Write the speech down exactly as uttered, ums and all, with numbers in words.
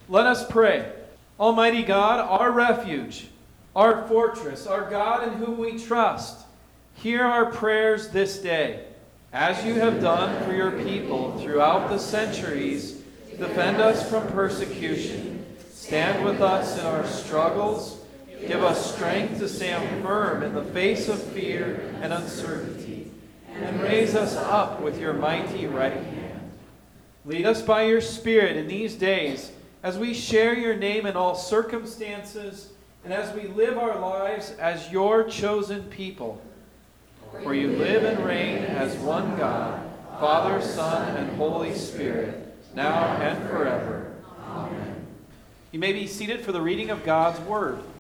Let us pray. Almighty God, our refuge, our fortress, our God in whom we trust, hear our prayers this day. As you have done for your people throughout the centuries, defend us from persecution. Stand with us in our struggles. Give us strength to stand firm in the face of fear and uncertainty. And raise us up with your mighty right hand. Lead us by your Spirit in these days as we share your name in all circumstances and as we live our lives as your chosen people. For you live and reign as one God, Father, Son, and Holy Spirit, now and forever. Amen. You may be seated for the reading of God's Word.